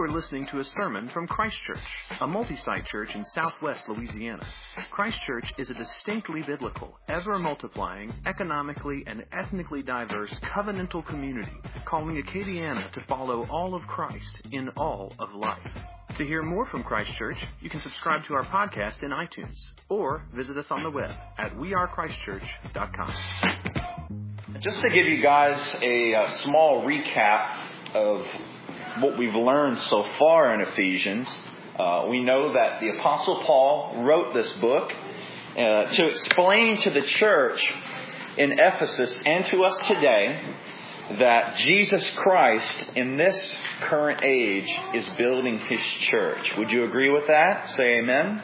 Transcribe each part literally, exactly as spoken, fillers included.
are listening to a sermon from Christ Church, a multi-site church in southwest Louisiana. Christ Church is a distinctly biblical, ever-multiplying, economically and ethnically diverse covenantal community calling Acadiana to follow all of Christ in all of life. To hear more from Christ Church, you can subscribe to our podcast in iTunes or visit us on the web at we are christ church dot com. Just to give you guys a, a small recap of what we've learned so far in Ephesians, uh, we know that the Apostle Paul wrote this book uh, to explain to the church in Ephesus and to us today that Jesus Christ in this current age is building His church. Would you agree with that? Say amen.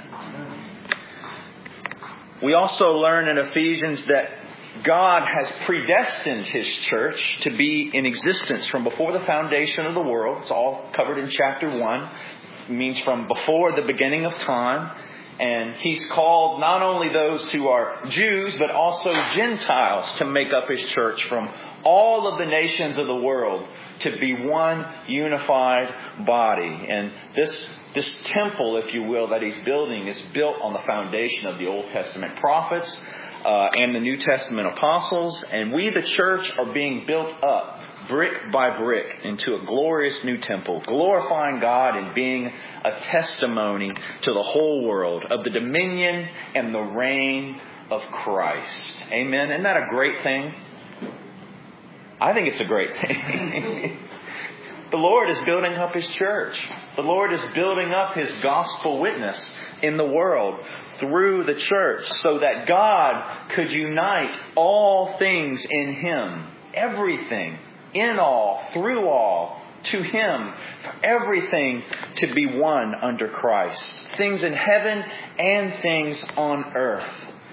We also learn in Ephesians that God has predestined His church to be in existence from before the foundation of the world. It's all covered in chapter one. It means from before the beginning of time. And He's called not only those who are Jews, but also Gentiles to make up His church from all of the nations of the world to be one unified body. And this this temple, if you will, that He's building is built on the foundation of the Old Testament prophets uh, and the New Testament apostles. And we, the church, are being built up brick by brick into a glorious new temple, glorifying God and being a testimony to the whole world of the dominion and the reign of Christ. Amen. Isn't that a great thing? I think it's a great thing. The Lord is building up His church. The Lord is building up His gospel witness in the world through the church so that God could unite all things in Him. Everything, in all, through all, to Him. For everything to be one under Christ. Things in heaven and things on earth.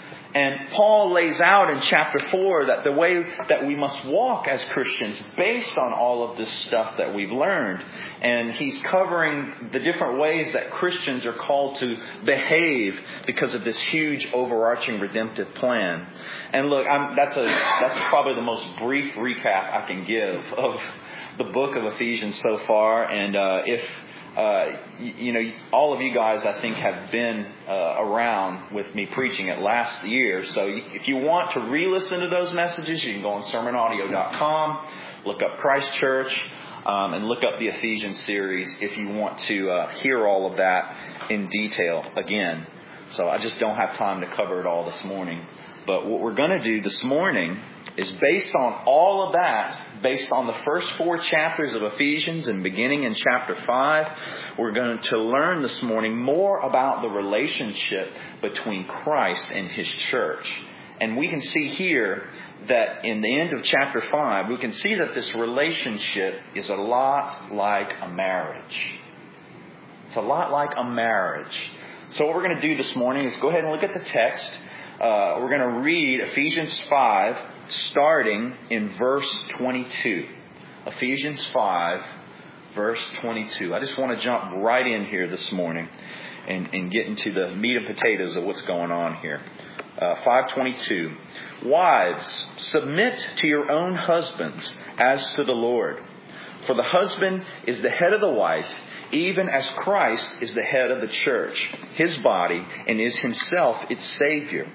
And Paul lays out in chapter four that the way that we must walk as Christians based on all of this stuff that we've learned. And he's covering the different ways that Christians are called to behave because of this huge overarching redemptive plan. And look, I'm, that's a that's probably the most brief recap I can give of the book of Ephesians so far. And uh, if Uh, you, you know, all of you guys, I think, have been uh, around with me preaching it last year. So if you want to re-listen to those messages, you can go on sermon audio dot com, look up Christ Church, um, and look up the Ephesians series if you want to uh, hear all of that in detail again. So I just don't have time to cover it all this morning. But what we're going to do this morning is based on all of that, based on the first four chapters of Ephesians and beginning in chapter five, we're going to learn this morning more about the relationship between Christ and His church. And we can see here that in the end of chapter five, we can see that this relationship is a lot like a marriage. It's a lot like a marriage. So what we're going to do this morning is go ahead and look at the text. Uh, we're going to read Ephesians five, starting in verse twenty-two. Ephesians five, verse twenty-two. I just want to jump right in here this morning and, and get into the meat and potatoes of what's going on here. Uh, five twenty-two. Wives, submit to your own husbands as to the Lord. For the husband is the head of the wife, even as Christ is the head of the church, His body, and is Himself its Savior.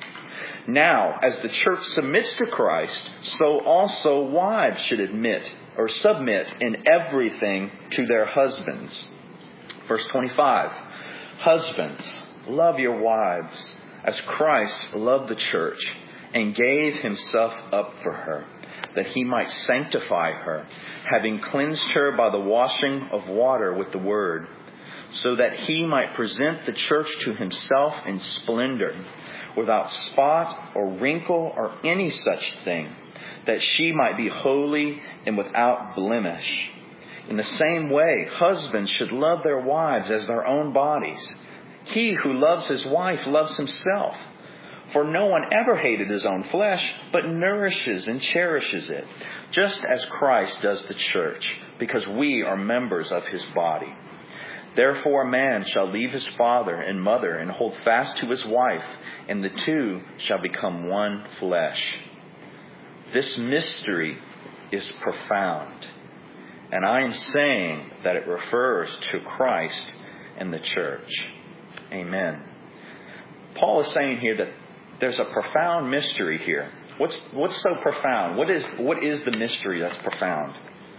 Now, as the church submits to Christ, so also wives should admit or submit in everything to their husbands. Verse twenty-five. Husbands, love your wives as Christ loved the church and gave Himself up for her, that He might sanctify her, having cleansed her by the washing of water with the word, so that He might present the church to Himself in splendor, without spot or wrinkle or any such thing, that she might be holy and without blemish. In the same way, husbands should love their wives as their own bodies. He who loves his wife loves himself. For no one ever hated his own flesh, but nourishes and cherishes it, just as Christ does the church, because we are members of His body. Therefore a man shall leave his father and mother and hold fast to his wife, and the two shall become one flesh. This mystery is profound, And I am saying that it refers to Christ and the church. Amen. Paul is saying here that there's a profound mystery here. What's what's so profound? What is what is the mystery that's profound?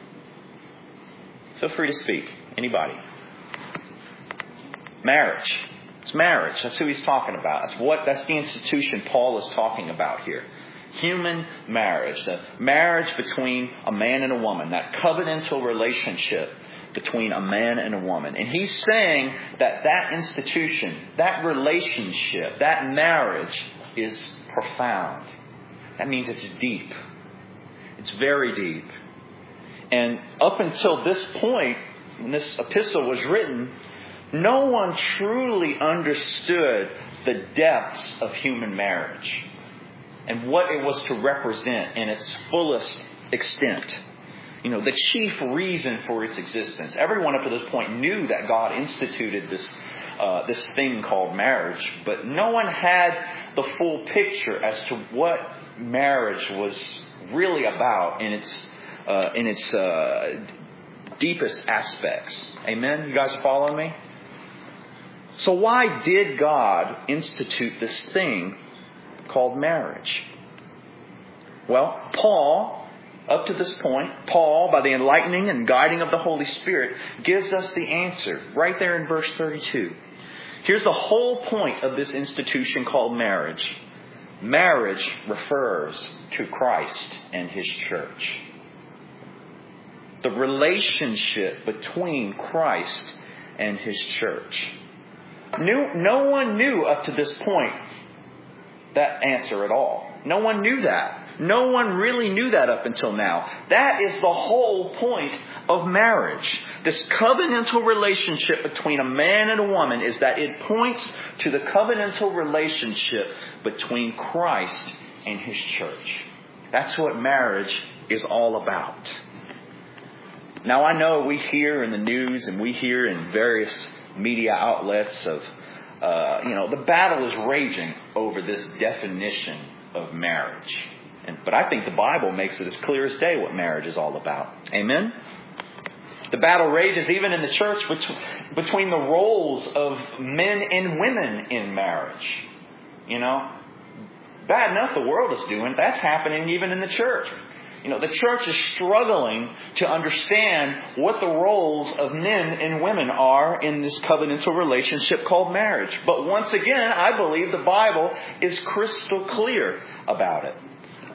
Feel free to speak. Anybody? Marriage. It's marriage. That's who he's talking about. That's what that's the institution Paul is talking about here. Human marriage. The marriage between a man and a woman. That covenantal relationship between a man and a woman. And he's saying that that institution, that relationship, that marriage is profound. That means it's deep. It's very deep. And up until this point, when this epistle was written, no one truly understood the depths of human marriage and what it was to represent in its fullest extent. You know, the chief reason for its existence. Everyone up to this point knew that God instituted this uh, this thing called marriage, but no one had the full picture as to what marriage was really about in its uh, in its uh, deepest aspects. Amen? You guys are following me? So why did God institute this thing called marriage? Well, Paul, up to this point, Paul, by the enlightening and guiding of the Holy Spirit, gives us the answer right there in verse thirty-two. Here's the whole point of this institution called marriage. Marriage refers to Christ and His church. The relationship between Christ and His church. Knew, no one knew up to this point that answer at all. No one knew that. No one really knew that up until now. That is the whole point of marriage. This covenantal relationship between a man and a woman is that it points to the covenantal relationship between Christ and His church. That's what marriage is all about. Now, I know we hear in the news and we hear in various media outlets of, uh, you know, the battle is raging over this definition of marriage. And, but I think the Bible makes it as clear as day what marriage is all about. Amen? The battle rages even in the church between, between the roles of men and women in marriage. You know, bad enough the world is doing. That's happening even in the church. You know, the church is struggling to understand what the roles of men and women are in this covenantal relationship called marriage. But once again, I believe the Bible is crystal clear about it.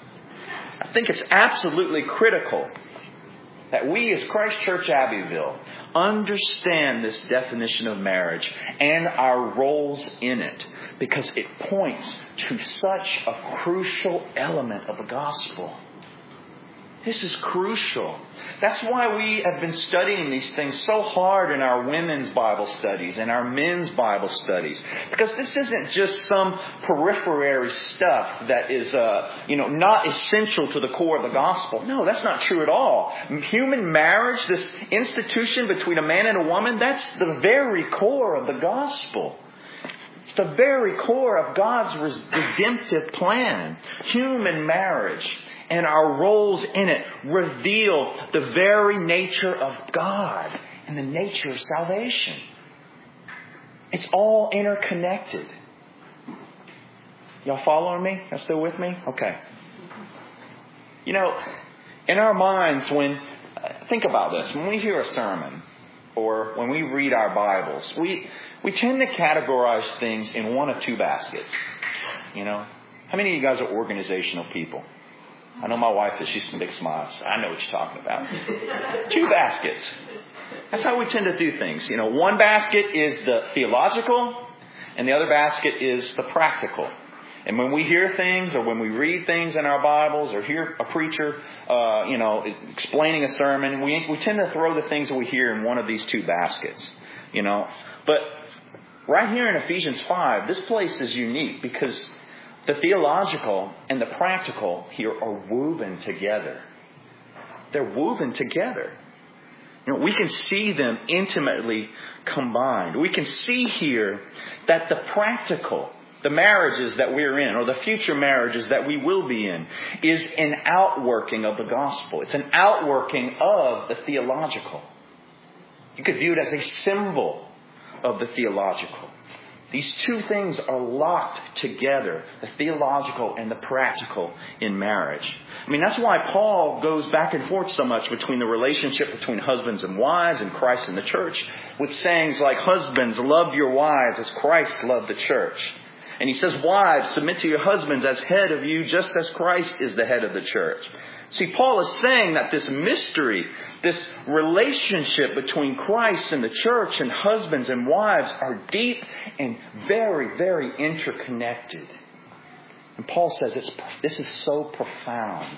I think it's absolutely critical that we as Christ Church Abbeville understand this definition of marriage and our roles in it, because it points to such a crucial element of the gospel. This is crucial. That's why we have been studying these things so hard in our women's Bible studies and our men's Bible studies. Because this isn't just some periphery stuff that is, uh, you know, not essential to the core of the gospel. No, that's not true at all. Human marriage, this institution between a man and a woman, that's the very core of the gospel. It's the very core of God's redemptive plan. Human marriage and our roles in it reveal the very nature of God and the nature of salvation. It's all interconnected. Y'all following me? Y'all still with me? Okay. You know, in our minds, when, think about this, when we hear a sermon or when we read our Bibles, we, we tend to categorize things in one of two baskets. You know, how many of you guys are organizational people? I know my wife is. She's some big smiles. I know what you're talking about. Two baskets. That's how we tend to do things. You know, one basket is the theological, and the other basket is the practical. And when we hear things, or when we read things in our Bibles, or hear a preacher, uh, you know, explaining a sermon, we we tend to throw the things that we hear in one of these two baskets. You know, but right here in Ephesians five, this place is unique because the theological and the practical here are woven together. They're woven together. You know, we can see them intimately combined. We can see here that the practical the marriages that we're in, or the future marriages that we will be in, is an outworking of the gospel. It's an outworking of the theological. You could view it as a symbol of the theological. These two things are locked together, the theological and the practical in marriage. I mean, that's why Paul goes back and forth so much between the relationship between husbands and wives and Christ and the church, with sayings like, husbands, love your wives as Christ loved the church. And he says, wives, submit to your husbands as head of you, just as Christ is the head of the church. See, Paul is saying that this mystery, this relationship between Christ and the church and husbands and wives are deep and very, very interconnected. And Paul says it's, this is so profound.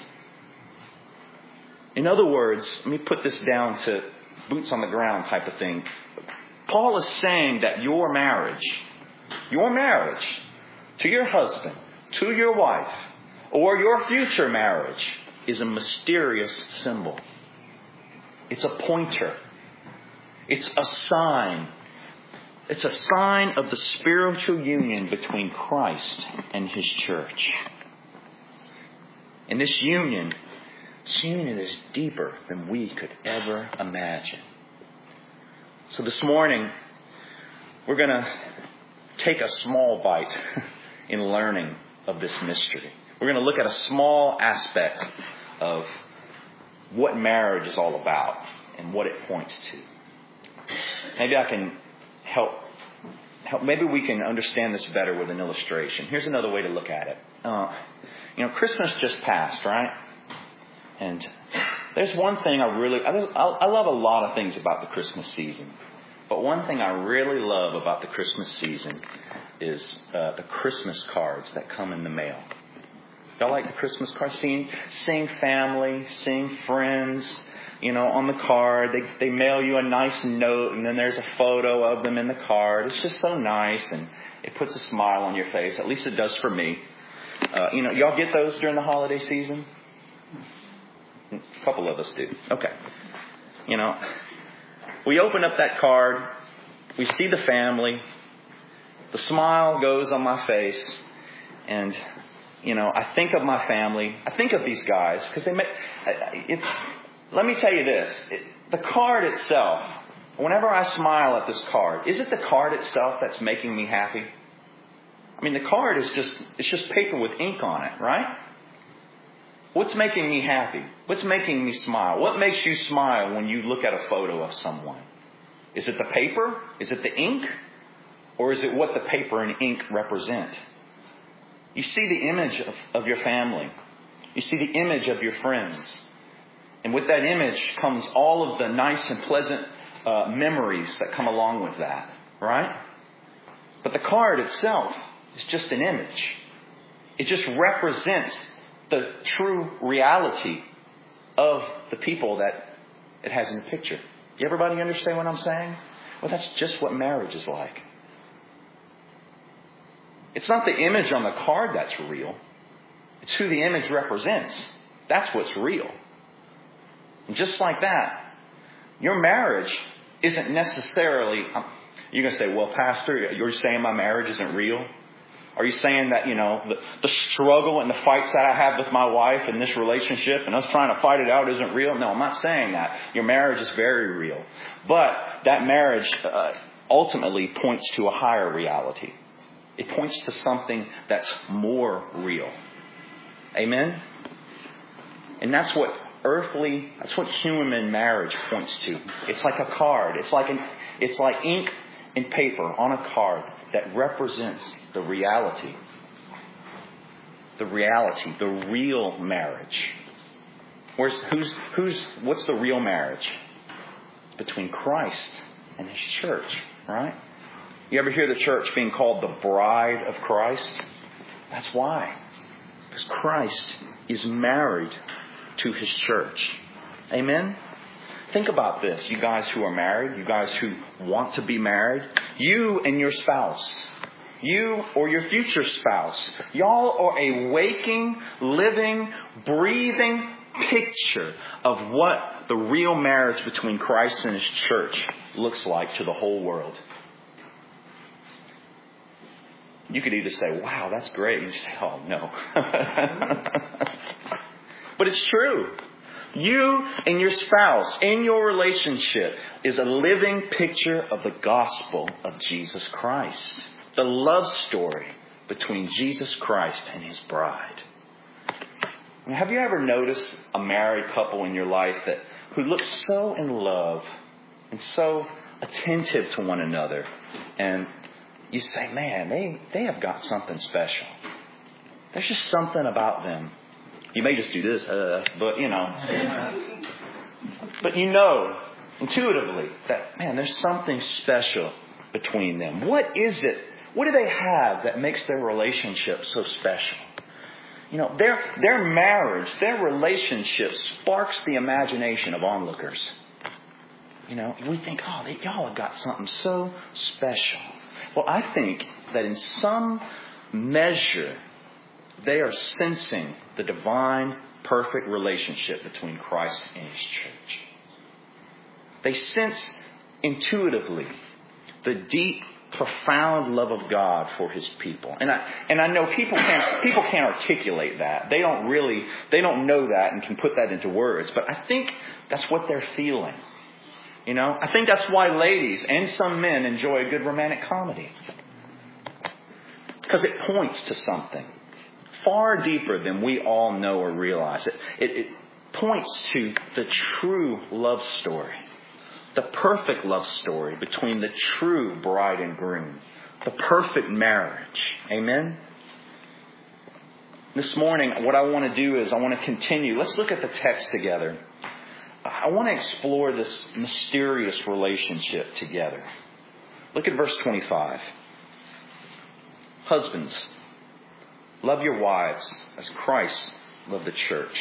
In other words, let me put this down to boots on the ground type of thing. Paul is saying that your marriage, your marriage to your husband, to your wife, or your future marriage is a mysterious symbol. It's a pointer. It's a sign. It's a sign of the spiritual union between Christ and His church. And this union, this union is deeper than we could ever imagine. So this morning, we're going to take a small bite in learning of this mystery. We're going to look at a small aspect of what marriage is all about and what it points to. Maybe I can help, help. Maybe we can understand this better with an illustration. Here's another way to look at it. Uh, you know, Christmas just passed, right? And there's one thing I really, I, I love a lot of things about the Christmas season. But one thing I really love about the Christmas season is uh, the Christmas cards that come in the mail. Y'all like the Christmas cards? Seeing, seeing family, seeing friends, you know, on the card. They they mail you a nice note, and then there's a photo of them in the card. It's just so nice, and it puts a smile on your face. At least it does for me. Uh, you know, y'all get those during the holiday season? A couple of us do. Okay. You know, we open up that card. We see the family. The smile goes on my face, and you know, I think of my family. I think of these guys because they make. It, let me tell you this: it, the card itself. Whenever I smile at this card, is it the card itself that's making me happy? I mean, the card is just—it's just paper with ink on it, right? What's making me happy? What's making me smile? What makes you smile when you look at a photo of someone? Is it the paper? Is it the ink? Or is it what the paper and ink represent? You see the image of, of your family. You see the image of your friends. And with that image comes all of the nice and pleasant uh, memories that come along with that. Right? But the card itself is just an image. It just represents the true reality of the people that it has in the picture. Everybody understand what I'm saying? Well, that's just what marriage is like. It's not the image on the card that's real. It's who the image represents. That's what's real. And just like that, your marriage isn't necessarily... Um, you're going to say, well, Pastor, you're saying my marriage isn't real? Are you saying that, you know, the, the struggle and the fights that I have with my wife in this relationship and us trying to fight it out isn't real? No, I'm not saying that. Your marriage is very real. But that marriage uh, ultimately points to a higher reality. It points to something that's more real. Amen? And that's what earthly, that's what human marriage points to. It's like a card. It's like an, it's like ink and paper on a card that represents the reality. The reality, the real marriage. Where's, who's, who's, what's the real marriage? It's between Christ and His church, right? You ever hear the church being called the bride of Christ? That's why. Because Christ is married to His church. Amen? Think about this, you guys who are married, you guys who want to be married. You and your spouse. You or your future spouse. Y'all are a waking, living, breathing picture of what the real marriage between Christ and His church looks like to the whole world. You could either say, wow, that's great. You say, oh, no. But it's true. You and your spouse in your relationship is a living picture of the gospel of Jesus Christ. The love story between Jesus Christ and His bride. I mean, have you ever noticed a married couple in your life that who looks so in love and so attentive to one another, and you say, man, they, they have got something special. There's just something about them. You may just do this, uh, but you know. But you know intuitively that, man, there's something special between them. What is it? What do they have that makes their relationship so special? You know, their their marriage, their relationship sparks the imagination of onlookers. You know, we think, oh, they, y'all have got something so special. Well, I think that in some measure, they are sensing the divine, perfect relationship between Christ and His church. They sense intuitively the deep, profound love of God for His people. And I and I know people can't people can't articulate that. They don't really they don't know that and can put that into words. But I think that's what they're feeling. You know, I think that's why ladies and some men enjoy a good romantic comedy. Because it points to something far deeper than we all know or realize. It, it, it points to the true love story. The perfect love story between the true bride and groom. The perfect marriage. Amen? This morning, what I want to do is I want to continue. Let's look at the text together. I want to explore this mysterious relationship together. Look at verse twenty-five. Husbands, love your wives as Christ loved the church.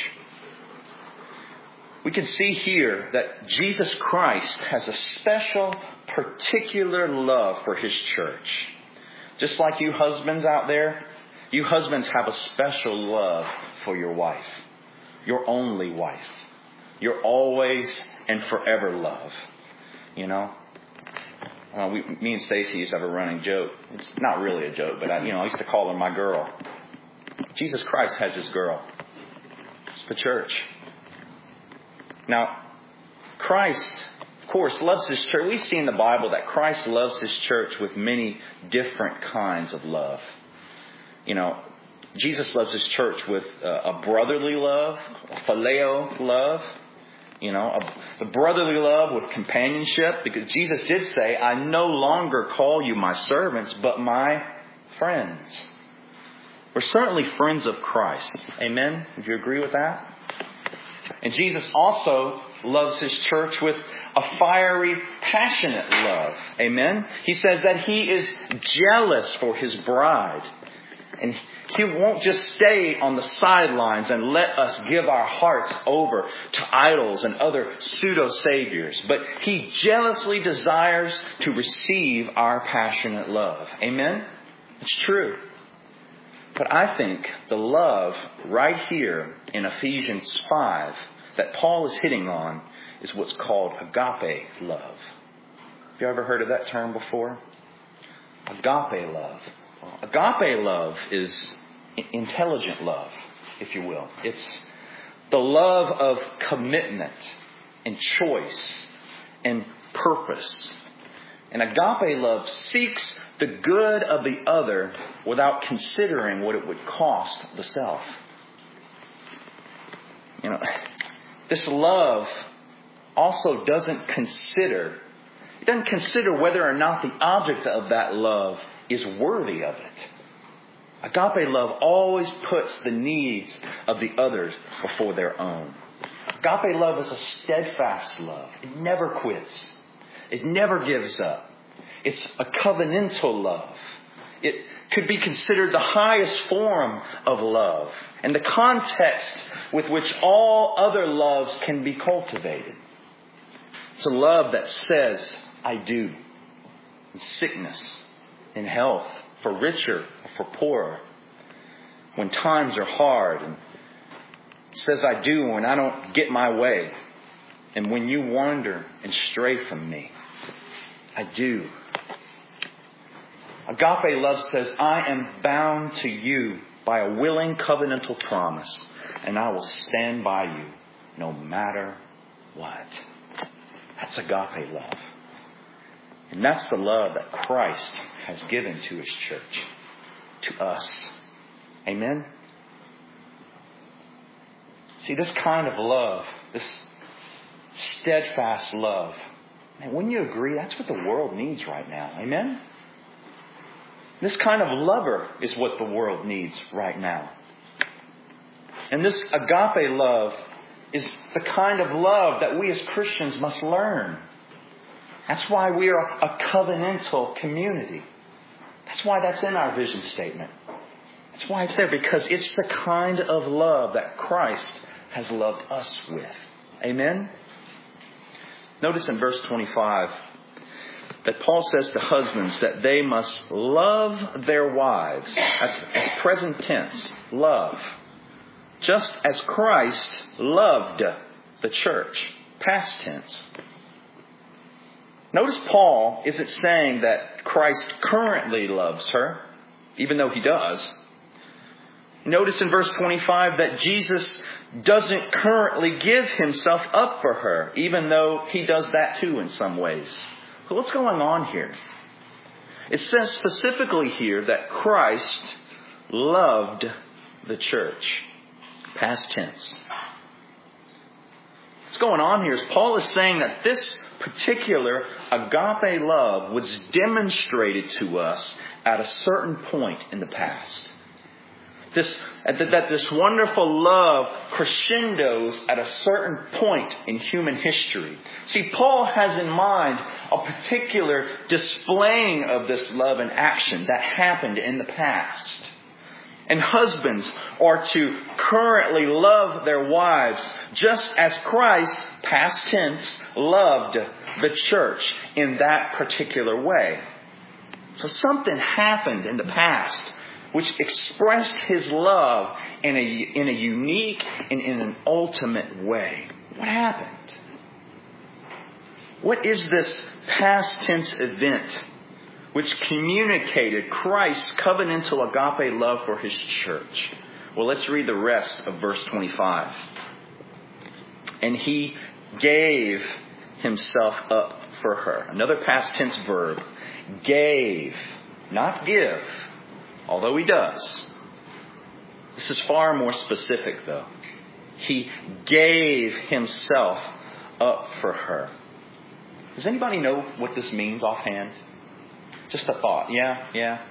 We can see here that Jesus Christ has a special, particular love for His church. Just like you husbands out there, you husbands have a special love for your wife. Your only wife. Your always and forever love. You know? Well, we, me and Stacy used to have a running joke. It's not really a joke, but I, you know, I used to call her my girl. Jesus Christ has His girl. It's the church. Now, Christ, of course, loves His church. We see in the Bible that Christ loves His church with many different kinds of love. You know, Jesus loves His church with a brotherly love, a phileo love. You know, a, a brotherly love with companionship. Because Jesus did say, I no longer call you my servants, but my friends. We're certainly friends of Christ. Amen? Would you agree with that? And Jesus also loves His church with a fiery, passionate love. Amen? He says that He is jealous for His bride. And He won't just stay on the sidelines and let us give our hearts over to idols and other pseudo-saviors. But He jealously desires to receive our passionate love. Amen? It's true. But I think the love right here in Ephesians five that Paul is hitting on is what's called agape love. Have you ever heard of that term before? Agape love. Agape love is intelligent love, if you will. It's the love of commitment and choice and purpose. And agape love seeks the good of the other without considering what it would cost the self. You know, this love also doesn't consider, it doesn't consider whether or not the object of that love is worthy of it. Agape love always puts the needs of the others before their own. Agape love is a steadfast love. It never quits. It never gives up. It's a covenantal love. It could be considered the highest form of love and the context with which all other loves can be cultivated. It's a love that says, I do, in sickness, in health, for richer or for poorer, when times are hard, and it says I do when I don't get my way, and when you wander and stray from me. I do. Agape love says, I am bound to you by a willing covenantal promise, and I will stand by you no matter what. That's agape love. And that's the love that Christ has given to His church, to us. Amen? See, this kind of love, this steadfast love, man, wouldn't you agree that's what the world needs right now? Amen? This kind of lover is what the world needs right now. And this agape love is the kind of love that we as Christians must learn. That's why we are a covenantal community. That's why that's in our vision statement. That's why it's there, because it's the kind of love that Christ has loved us with. Amen? Notice in verse twenty-five that Paul says to husbands that they must love their wives. That's, that's present tense. Love. Just as Christ loved the church. Past tense. Notice Paul isn't saying that Christ currently loves her, even though He does. Notice in verse twenty-five that Jesus doesn't currently give Himself up for her, even though He does that too in some ways. So what's going on here? It says specifically here that Christ loved the church. Past tense. What's going on here is Paul is saying that this particular agape love was demonstrated to us at a certain point in the past. This, that this wonderful love crescendos at a certain point in human history. See, Paul has in mind a particular displaying of this love in action that happened in the past. And husbands are to currently love their wives just as Christ, past tense, loved the church in that particular way. So something happened in the past which expressed His love in a, in a unique and in an ultimate way. What happened? What is this past tense event which communicated Christ's covenantal agape love for His church? Well, let's read the rest of verse twenty-five. And He gave Himself up for her. Another past tense verb. Gave, not give. Although He does. This is far more specific, though. He gave Himself up for her. Does anybody know what this means offhand? Just a thought. Yeah, yeah.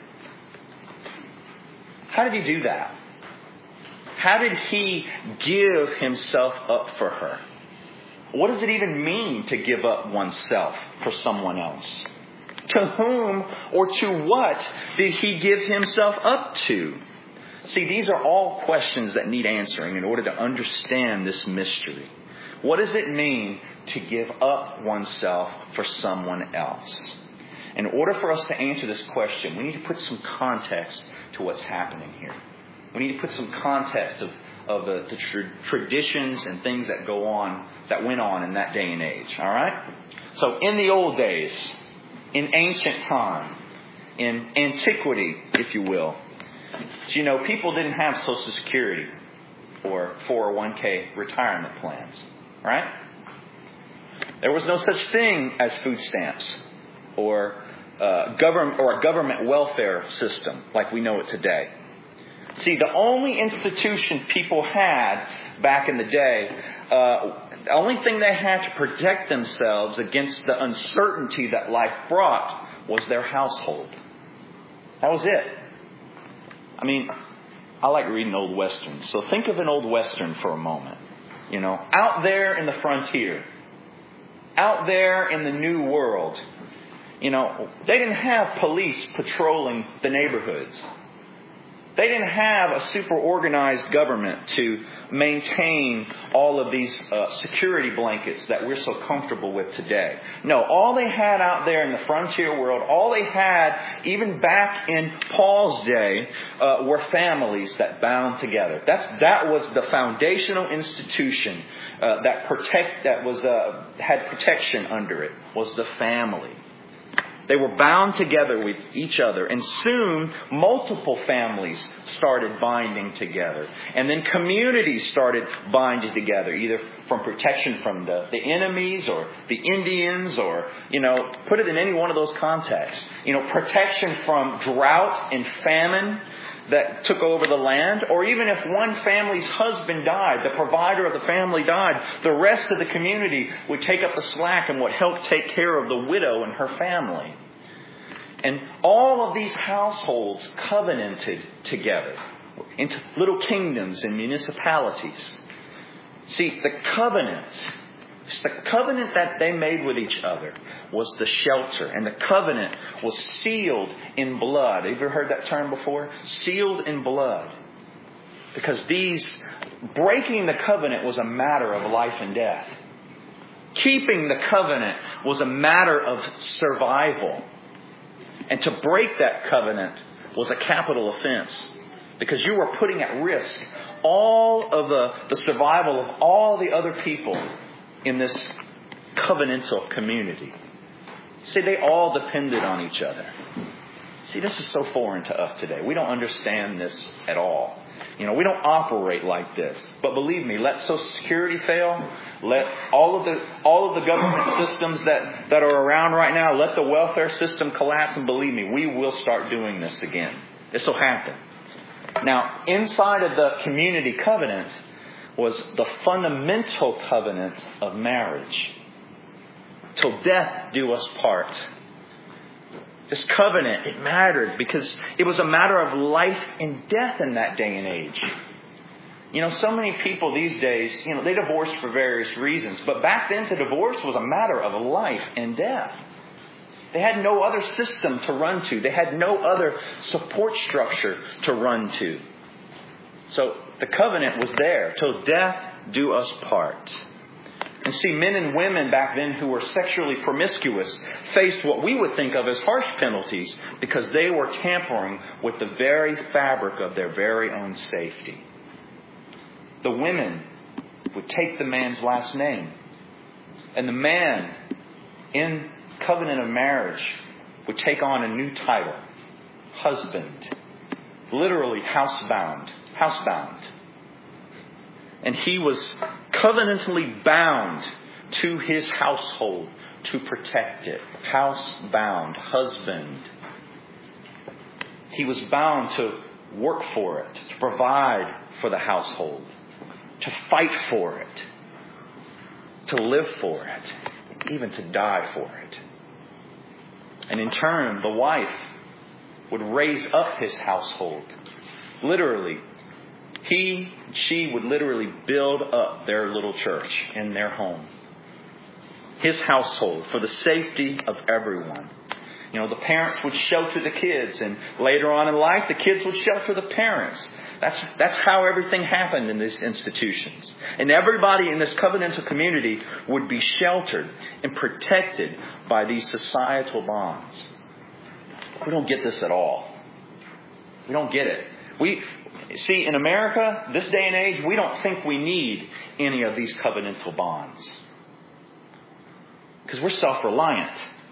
How did He do that? How did He give Himself up for her? What does it even mean to give up oneself for someone else? To whom or to what did He give Himself up to? See, these are all questions that need answering in order to understand this mystery. What does it mean to give up oneself for someone else? In order for us to answer this question, we need to put some context to what's happening here. We need to put some context of, of the, the tra- traditions and things that go on, that went on in that day and age. All right? So in the old days, in ancient time, in antiquity, if you will, you know, people didn't have Social Security or four oh one k retirement plans, right? There was no such thing as food stamps or uh, government or a government welfare system like we know it today. See, the only institution people had back in the day, uh, the only thing they had to protect themselves against the uncertainty that life brought was their household. That was it. I mean, I like reading old westerns. So think of an old western for a moment. You know, out there in the frontier, out there in the new world, you know, they didn't have police patrolling the neighborhoods. They didn't have a super organized government to maintain all of these uh, security blankets that we're so comfortable with today. No, all they had out there in the frontier world, all they had, even back in Paul's day, uh, were families that bound together. That's that was the foundational institution uh, that protect that was uh, had protection under it, was the family. They were bound together with each other. And soon, multiple families started binding together. And then communities started binding together, either from protection from the, the enemies or the Indians or, you know, put it in any one of those contexts. You know, protection from drought and famine that took over the land. Or even if one family's husband died, the provider of the family died, the rest of the community would take up the slack and would help take care of the widow and her family. And all of these households covenanted together into little kingdoms and municipalities. See, the covenant, the covenant that they made with each other was the shelter. And the covenant was sealed in blood. Have you ever heard that term before? Sealed in blood. Because these, breaking the covenant was a matter of life and death. Keeping the covenant was a matter of survival. And to break that covenant was a capital offense. Because you were putting at risk all of the, the survival of all the other people in this covenantal community. See, they all depended on each other. See, this is so foreign to us today. We don't understand this at all. You know, we don't operate like this. But believe me, let Social Security fail. Let all of the all of the government systems that, that are around right now, let the welfare system collapse. And believe me, we will start doing this again. This will happen. Now, inside of the community covenant was the fundamental covenant of marriage. Till death do us part. This covenant, it mattered because it was a matter of life and death in that day and age. You know, so many people these days, you know, they divorce for various reasons. But back then, to divorce was a matter of life and death. They had no other system to run to. They had no other support structure to run to. So the covenant was there. Till death do us part. And see, men and women back then who were sexually promiscuous faced what we would think of as harsh penalties because they were tampering with the very fabric of their very own safety. The women would take the man's last name. And the man, in covenant of marriage, would take on a new title. Husband. Literally housebound. Housebound. And he was covenantally bound to his household to protect it. Housebound. Husband. He was bound to work for it. To provide for the household. To fight for it. To live for it. Even to die for it. And in turn, the wife would raise up his household. Literally. He, she would literally build up their little church in their home. His household for the safety of everyone. You know, the parents would shelter the kids, and later on in life, the kids would shelter the parents. That's, that's how everything happened in these institutions. And everybody in this covenantal community would be sheltered and protected by these societal bonds. We don't get this at all. We don't get it. We see, in America, this day and age, we don't think we need any of these covenantal bonds. Because we're self-reliant.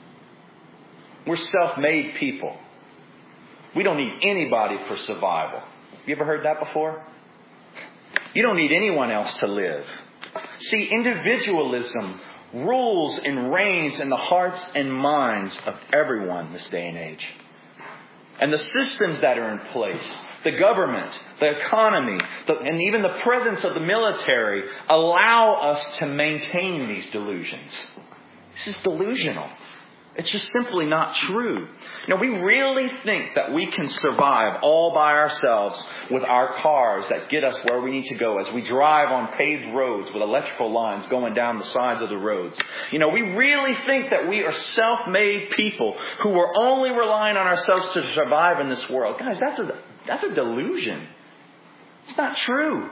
We're self-made people. We don't need anybody for survival. You ever heard that before? You don't need anyone else to live. See, individualism rules and reigns in the hearts and minds of everyone this day and age. And the systems that are in place, the government, the economy, the, and even the presence of the military allow us to maintain these delusions. This is delusional. It's just simply not true. You know, we really think that we can survive all by ourselves with our cars that get us where we need to go as we drive on paved roads with electrical lines going down the sides of the roads. You know, we really think that we are self-made people who are only relying on ourselves to survive in this world. Guys, that's a, that's a delusion. It's not true.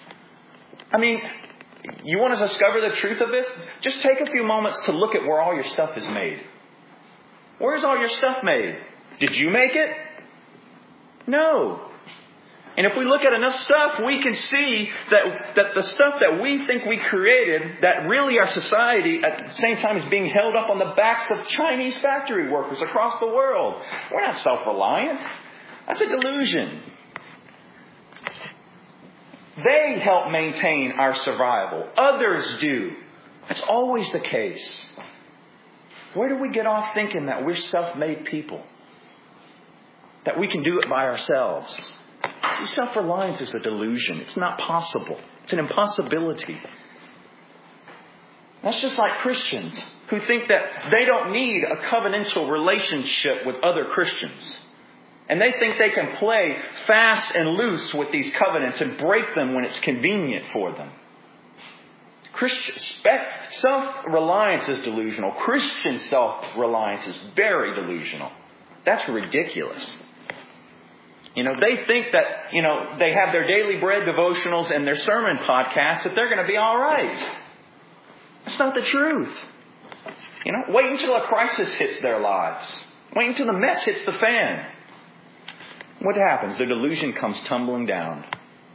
I mean, you want to discover the truth of this? Just take a few moments to look at where all your stuff is made. Where's all your stuff made? Did you make it? No. And if we look at enough stuff, we can see that, that the stuff that we think we created, that really our society at the same time is being held up on the backs of Chinese factory workers across the world. We're not self-reliant. That's a delusion. They help maintain our survival. Others do. That's always the case. Where do we get off thinking that we're self-made people? That we can do it by ourselves? See, self-reliance is a delusion. It's not possible. It's an impossibility. That's just like Christians who think that they don't need a covenantal relationship with other Christians. And they think they can play fast and loose with these covenants and break them when it's convenient for them. Christian, self-reliance is delusional. Christian self-reliance is very delusional. That's ridiculous. You know, they think that, you know, they have their daily bread devotionals and their sermon podcasts, that they're going to be all right. That's not the truth. You know, wait until a crisis hits their lives. Wait until the mess hits the fan. What happens? The delusion comes tumbling down.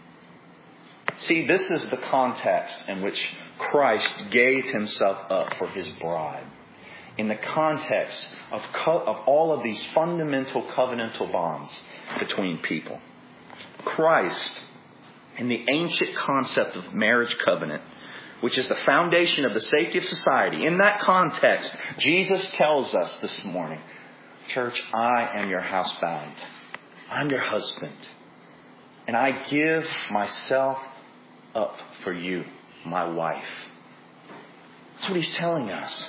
See, this is the context in which Christ gave himself up for his bride. In the context of, co- of all of these fundamental covenantal bonds between people. Christ, in the ancient concept of marriage covenant, which is the foundation of the safety of society, in that context, Jesus tells us this morning, church, I am your housebound. I'm your husband. And I give myself up for you, my wife. That's what he's telling us.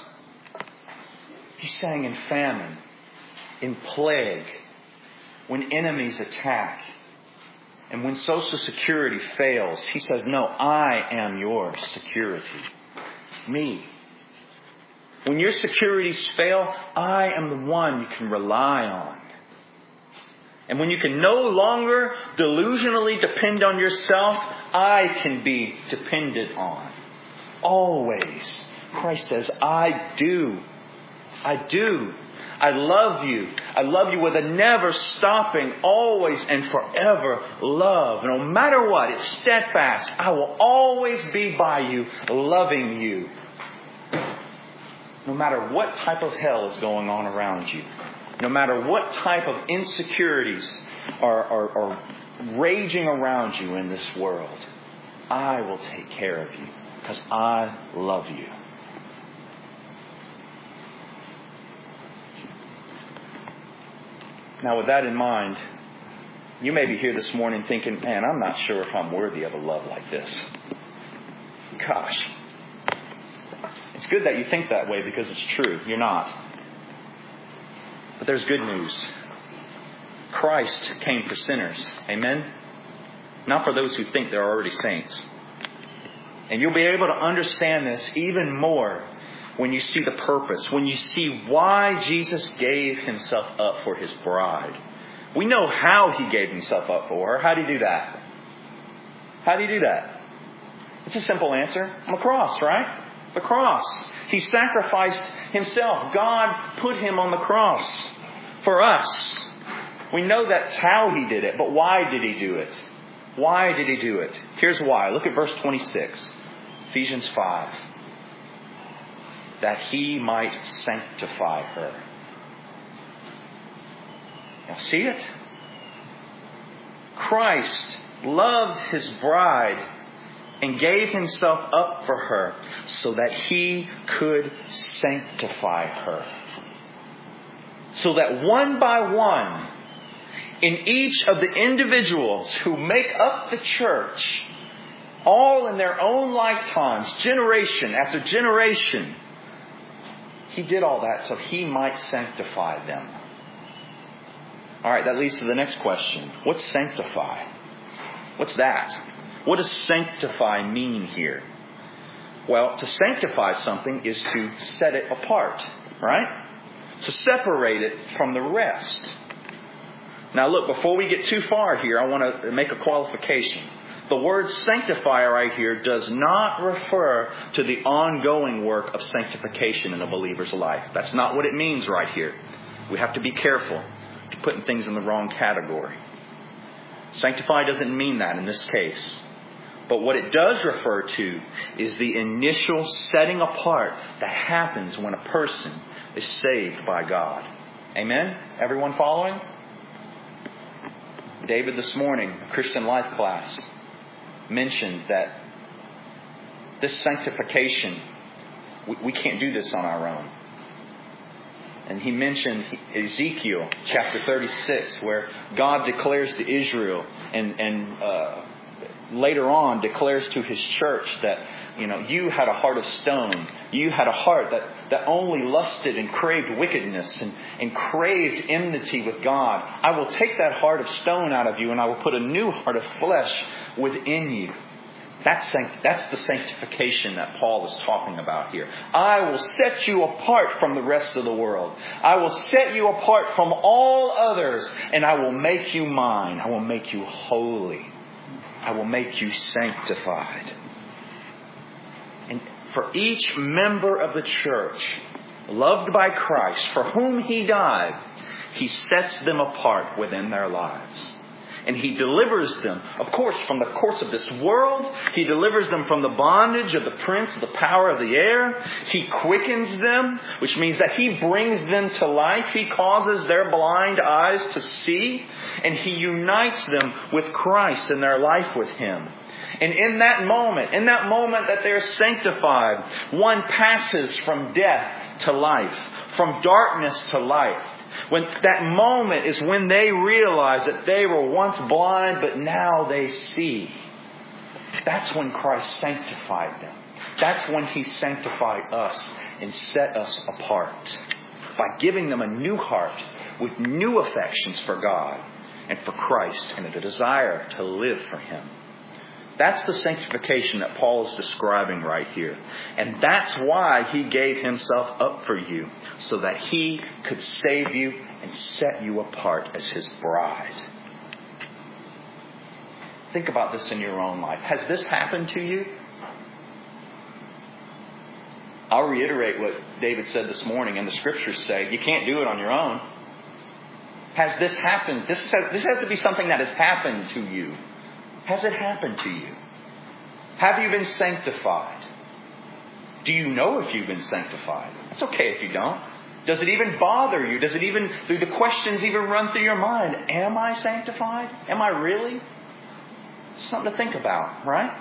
He's saying in famine, in plague, when enemies attack, and when Social Security fails, he says, no, I am your security. Me. When your securities fail, I am the one you can rely on. And when you can no longer delusionally depend on yourself, I can be depended on. Always. Christ says, I do. I do. I love you. I love you with a never stopping, always and forever love. No matter what, it's steadfast. I will always be by you, loving you. No matter what type of hell is going on around you. No matter what type of insecurities are, are, are raging around you in this world, I will take care of you because I love you. Now, with that in mind, you may be here this morning thinking, man, I'm not sure if I'm worthy of a love like this. Gosh. It's good that you think that way because it's true. You're not. But there's good news. Christ came for sinners. Amen? Not for those who think they're already saints. And you'll be able to understand this even more when you see the purpose, when you see why Jesus gave himself up for his bride. We know how he gave himself up for her. How did he do that? How did he do that? It's a simple answer. On the cross, right? The cross. He sacrificed himself. God put him on the cross for us. We know that's how he did it, but why did he do it? Why did he do it? Here's why. Look at verse twenty-six. Ephesians five. That he might sanctify her. Now see it? Christ loved his bride and gave himself up for her so that he could sanctify her. So that one by one, in each of the individuals who make up the church, all in their own lifetimes, generation after generation, he did all that so he might sanctify them. All right, that leads to the next question. What's sanctify? What's that? What does sanctify mean here? Well, to sanctify something is to set it apart, right? To separate it from the rest. Now look, before we get too far here, I want to make a qualification. The word sanctify right here does not refer to the ongoing work of sanctification in a believer's life. That's not what it means right here. We have to be careful putting things in the wrong category. Sanctify doesn't mean that in this case. But what it does refer to is the initial setting apart that happens when a person is saved by God. Amen? Everyone following? David this morning, Christian life class, mentioned that this sanctification, we, we can't do this on our own. And he mentioned Ezekiel chapter thirty-six, where God declares to Israel and, and uh, later on declares to His church that, you know, you had a heart of stone. You had a heart that, that only lusted and craved wickedness and, and craved enmity with God. I will take that heart of stone out of you and I will put a new heart of flesh within you. That's, that's the sanctification that Paul is talking about here. I will set you apart from the rest of the world. I will set you apart from all others, and I will make you mine. I will make you holy. I will make you sanctified. And for each member of the church, loved by Christ, for whom He died, He sets them apart within their lives. And He delivers them, of course, from the course of this world. He delivers them from the bondage of the prince of the power of the air. He quickens them, which means that He brings them to life. He causes their blind eyes to see. And He unites them with Christ and their life with Him. And in that moment, in that moment that they're sanctified, one passes from death to life, from darkness to light. When that moment is when they realize that they were once blind, but now they see. That's when Christ sanctified them. That's when He sanctified us and set us apart by giving them a new heart with new affections for God and for Christ and a desire to live for Him. That's the sanctification that Paul is describing right here. And that's why He gave Himself up for you, so that He could save you and set you apart as His bride. Think about this in your own life. Has this happened to you? I'll reiterate what David said this morning, and the Scriptures say you can't do it on your own. Has this happened? This has, this has to be something that has happened to you. Has it happened to you? Have you been sanctified? Do you know if you've been sanctified? It's okay if you don't. Does it even bother you? Does it even, do the questions even run through your mind? Am I sanctified? Am I really? It's something to think about, right?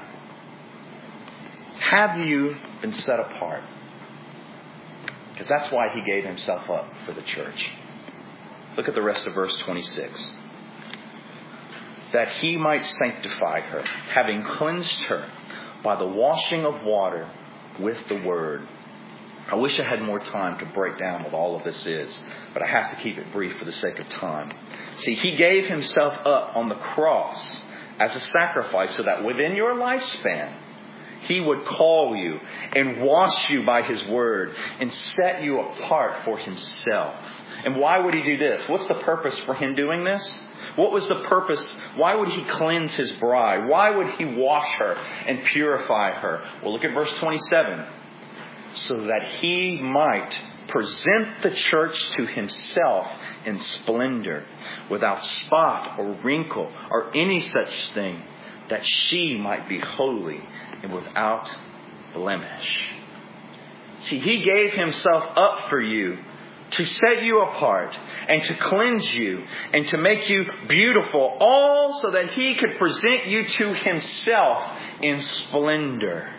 Have you been set apart? Because that's why He gave Himself up for the church. Look at the rest of verse twenty-six. That He might sanctify her, having cleansed her by the washing of water with the word. I wish I had more time to break down what all of this is, but I have to keep it brief for the sake of time. See, He gave Himself up on the cross as a sacrifice so that within your lifespan, He would call you and wash you by His word and set you apart for Himself. And why would He do this? What's the purpose for Him doing this? What was the purpose? Why would He cleanse His bride? Why would He wash her and purify her? Well, look at verse twenty-seven. So that He might present the church to Himself in splendor, without spot or wrinkle or any such thing, that she might be holy and without blemish. See, He gave Himself up for you to set you apart and to cleanse you and to make you beautiful, all so that He could present you to Himself in splendor.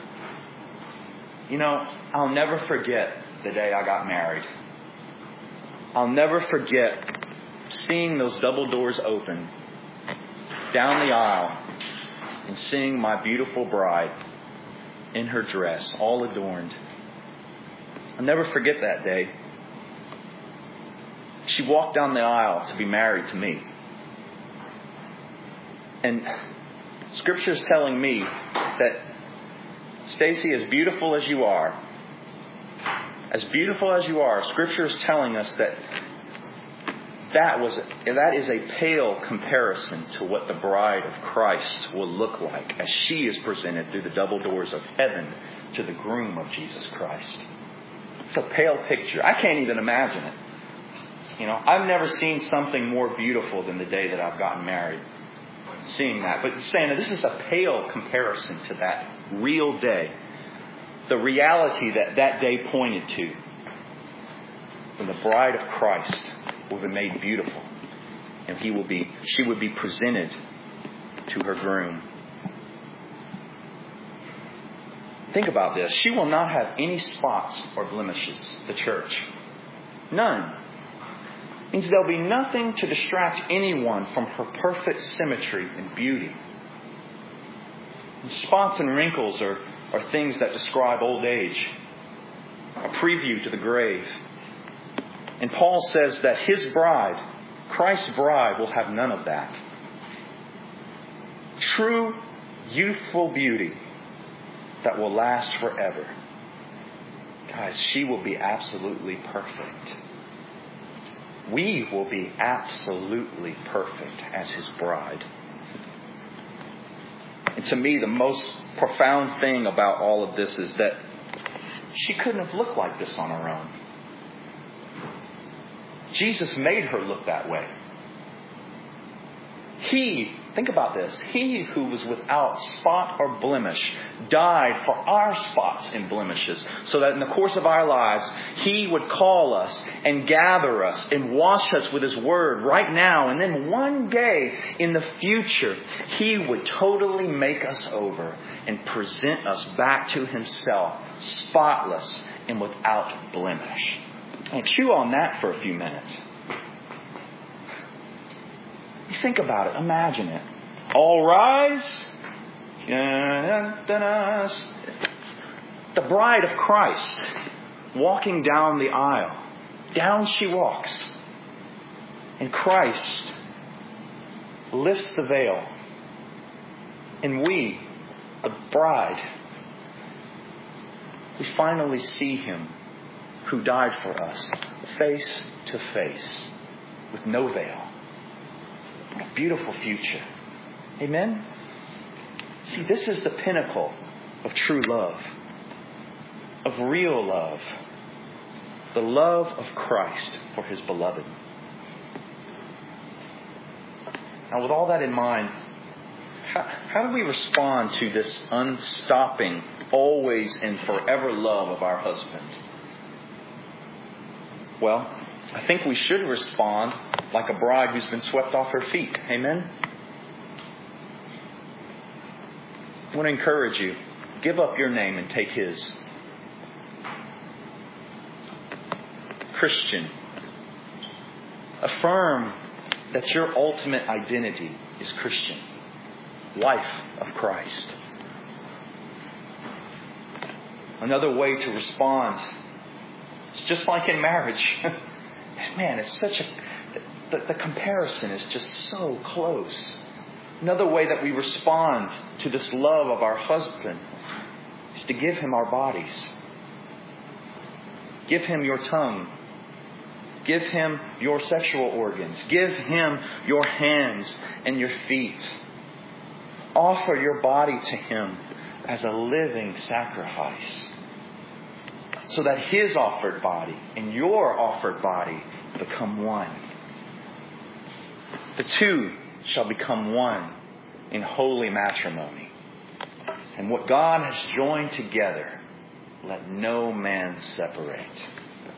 You know, I'll never forget the day I got married. I'll never forget seeing those double doors open down the aisle and seeing my beautiful bride in her dress, all adorned. I'll never forget that day. She walked down the aisle to be married to me. And Scripture is telling me that, Stacy, as beautiful as you are, as beautiful as you are, Scripture is telling us that that was that is a pale comparison to what the bride of Christ will look like as she is presented through the double doors of heaven to the groom of Jesus Christ. It's a pale picture. I can't even imagine it. You know, I've never seen something more beautiful than the day that I've gotten married. seeing that. But saying that this is a pale comparison to that real day. The reality that that day pointed to. When the bride of Christ will be made beautiful. And he will be, she would be presented to her groom. Think about this. She will not have any spots or blemishes, the church. None. It means there'll be nothing to distract anyone from her perfect symmetry and beauty. And spots and wrinkles are, are things that describe old age. A preview to the grave. And Paul says that his bride, Christ's bride, will have none of that. True youthful beauty that will last forever. Guys, she will be absolutely perfect. We will be absolutely perfect as his bride. And to me, the most profound thing about all of this is that she couldn't have looked like this on her own. Jesus made her look that way. He, think about this, he who was without spot or blemish died for our spots and blemishes so that in the course of our lives, he would call us and gather us and wash us with his word right now. And then one day in the future, he would totally make us over and present us back to himself, spotless and without blemish. And chew on that for a few minutes. Think about it. Imagine it. All rise. The bride of Christ walking down the aisle. Down she walks. And Christ lifts the veil. And we, the bride, we finally see him who died for us, face to face, with no veil. What a beautiful future. Amen? See, this is the pinnacle of true love, of real love, the love of Christ for his beloved. Now, with all that in mind, how, how do we respond to this unstopping, always and forever love of our husband? Well, I think we should respond like a bride who's been swept off her feet. Amen? I want to encourage you. Give up your name and take his. Christian. Affirm that your ultimate identity is Christian. Life of Christ. Another way to respond, it's just like in marriage. Man, it's such a... The, the comparison is just so close. Another way that we respond to this love of our husband is to give him our bodies. Give him your tongue. Give him your sexual organs. Give him your hands and your feet. Offer your body to him as a living sacrifice, so that his offered body and your offered body become one. The two shall become one in holy matrimony. And what God has joined together, let no man separate.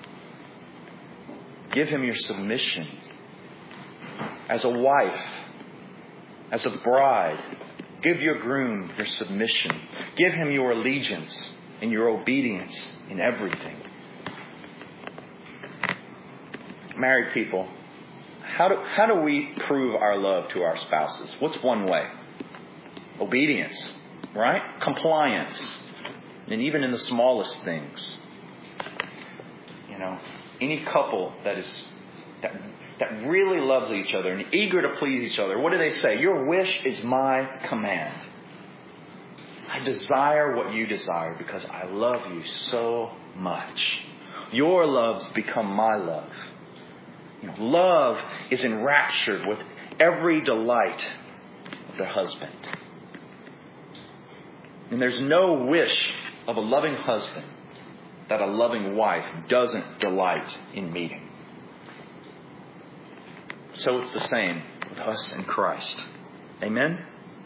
Give him your submission. As a wife, as a bride, give your groom your submission. Give him your allegiance and your obedience in everything. Married people, how do, how do we prove our love to our spouses? What's one way? Obedience, right? Compliance. And even in the smallest things. You know, any couple that is that that really loves each other and eager to please each other, what do they say? Your wish is my command. I desire what you desire because I love you so much. Your love's become my love. You know, love is enraptured with every delight of the husband. And there's no wish of a loving husband that a loving wife doesn't delight in meeting. So it's the same with us and Christ. Amen?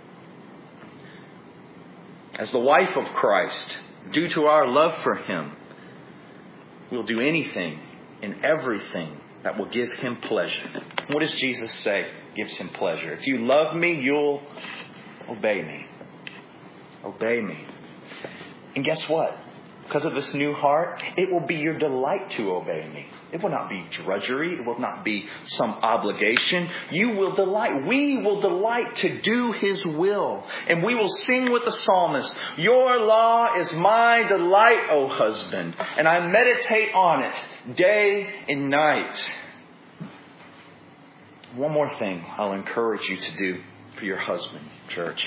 As the wife of Christ, due to our love for Him, we'll do anything and everything that will give Him pleasure. What does Jesus say gives Him pleasure? If you love me, you'll obey me. Obey me. And guess what? Because of this new heart, it will be your delight to obey me. It will not be drudgery. It will not be some obligation. You will delight. We will delight to do His will. And we will sing with the psalmist, your law is my delight, O husband, and I meditate on it day and night. One more thing I'll encourage you to do for your husband, church.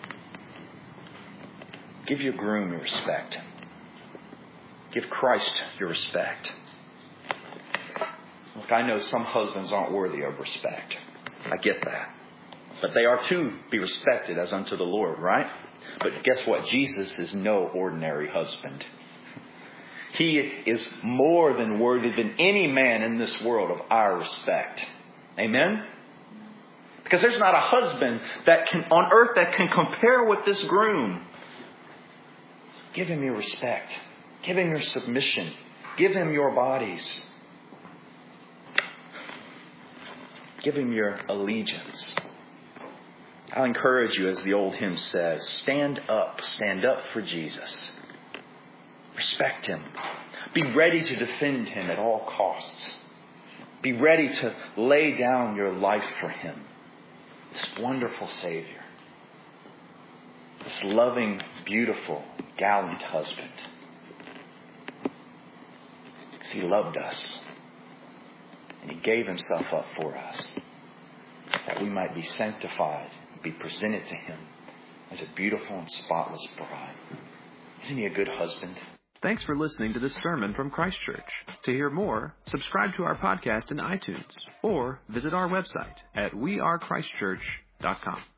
Give your groom your respect. Give Christ your respect. Look, I know some husbands aren't worthy of respect. I get that. But they are to be respected as unto the Lord, right? But guess what? Jesus is no ordinary husband. He is more than worthy than any man in this world of our respect. Amen? Because there's not a husband that can on earth that can compare with this groom. So give him your respect. Give Him your submission. Give Him your bodies. Give Him your allegiance. I'll encourage you, as the old hymn says, stand up. Stand up for Jesus. Respect Him. Be ready to defend Him at all costs. Be ready to lay down your life for Him. This wonderful Savior. This loving, beautiful, gallant husband. He loved us. And He gave Himself up for us. That we might be sanctified and be presented to Him as a beautiful and spotless bride. Isn't He a good husband? Thanks for listening to this sermon from Christ Church. To hear more, subscribe to our podcast in iTunes or visit our website at we are christ church dot com.